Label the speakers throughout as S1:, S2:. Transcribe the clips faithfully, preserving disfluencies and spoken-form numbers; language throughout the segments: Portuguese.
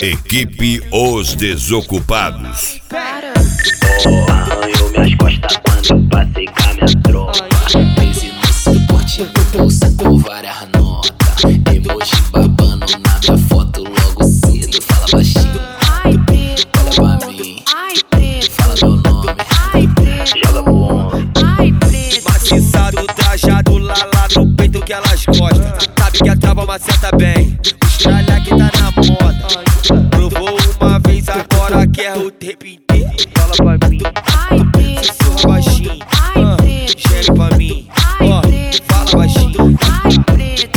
S1: Equipe Os Desocupados.
S2: Oh, arranhou minhas costas quando passei com a minha tropa. Crise no suporte, no bolso com várias notas. Emoji babando na minha foto logo cedo. Fala baixinho,
S3: Ai, preto,
S2: olha pra mim,
S3: ai, preto,
S2: fala meu nome,
S3: ai, preto,
S2: joga pro ombro.
S3: ai, preto.
S4: Maciçado, trajado, lá lá no peito que elas gostam. Sabe que a trava maceta bem, estralha que tá na moda. Provou uma vez, agora quer o tempo inteiro. Fala pra mim,
S3: Ai, preto,
S4: sussurra baixinho,
S3: ai,
S4: ah,
S3: preto,
S4: gere pra mim,
S3: ai,
S4: ó,
S3: preto,
S4: fala baixinho.
S3: ai, preto.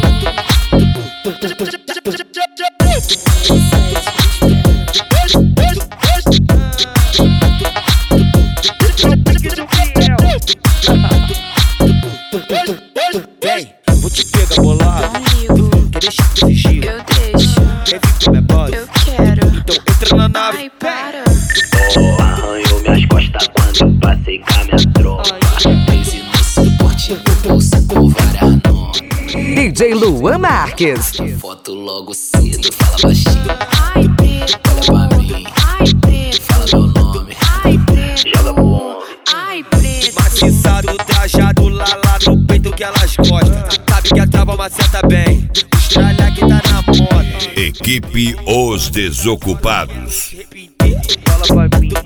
S4: Vem, vou te pegar bolado,
S3: Não ligo,
S4: quer deixar de fingir,
S3: eu deixo,
S4: quer vir com minha base,
S3: eu quero.
S4: então entra na nave.
S3: Ai, para.
S2: Oh, arranhou minhas costas quando passei com a minha tropa. Crise no suporte, no bolso com várias notas.
S5: D J Luan Marques.
S2: Foto logo cedo, fala baixinho,
S3: Ai, preto,
S2: olha pra mim,
S3: ai, preto,
S2: fala meu nome,
S3: ai, preto,
S2: joga pro ombro.
S3: ai, preto.
S4: Maciçado, trajado, lá lá no peito que elas gostam. Sabe que a trava maceta bem, estralha que tá na moda.
S1: Equipe Os Desocupados.
S4: Fala pra mim,